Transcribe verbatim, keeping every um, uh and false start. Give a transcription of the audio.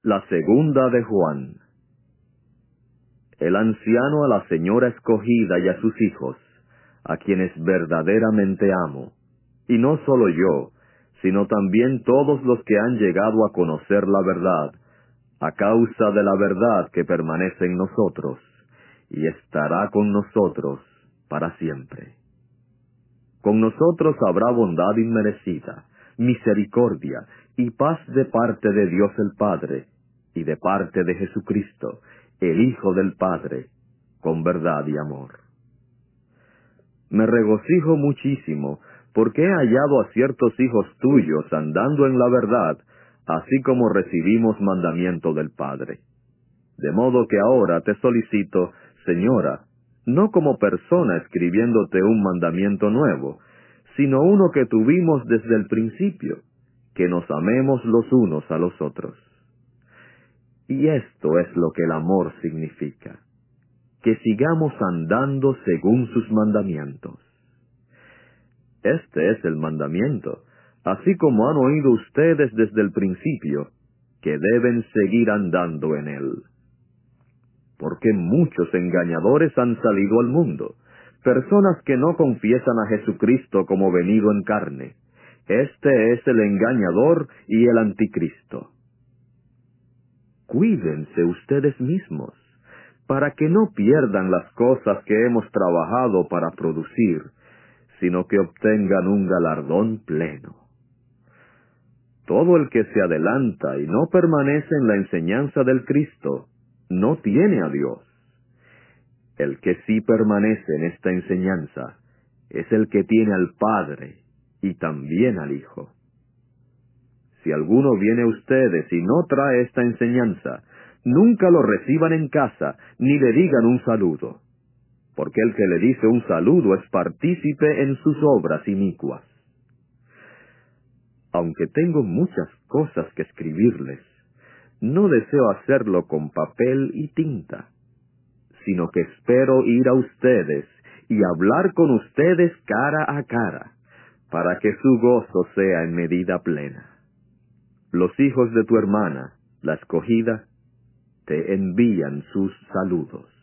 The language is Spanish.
La segunda de Juan. El anciano a la señora escogida y a sus hijos, a quienes verdaderamente amo, y no solo yo, sino también todos los que han llegado a conocer la verdad, a causa de la verdad que permanece en nosotros, y estará con nosotros para siempre. Con nosotros habrá bondad inmerecida, misericordia y paz de parte de Dios el Padre, y de parte de Jesucristo, el Hijo del Padre, con verdad y amor. Me regocijo muchísimo, porque he hallado a ciertos hijos tuyos andando en la verdad, así como recibimos mandamiento del Padre. De modo que ahora te solicito, señora, no como persona escribiéndote un mandamiento nuevo, sino uno que tuvimos desde el principio, que nos amemos los unos a los otros. Y esto es lo que el amor significa, que sigamos andando según sus mandamientos. Este es el mandamiento, así como han oído ustedes desde el principio, que deben seguir andando en él. Porque muchos engañadores han salido al mundo, personas que no confiesan a Jesucristo como venido en carne. Este es el engañador y el anticristo. Cuídense ustedes mismos, para que no pierdan las cosas que hemos trabajado para producir, sino que obtengan un galardón pleno. Todo el que se adelanta y no permanece en la enseñanza del Cristo, no tiene a Dios. El que sí permanece en esta enseñanza, es el que tiene al Padre y también al Hijo. Si alguno viene a ustedes y no trae esta enseñanza, nunca lo reciban en casa, ni le digan un saludo, porque el que le dice un saludo es partícipe en sus obras inicuas. Aunque tengo muchas cosas que escribirles, no deseo hacerlo con papel y tinta, sino que espero ir a ustedes y hablar con ustedes cara a cara, para que su gozo sea en medida plena. Los hijos de tu hermana, la escogida, te envían sus saludos.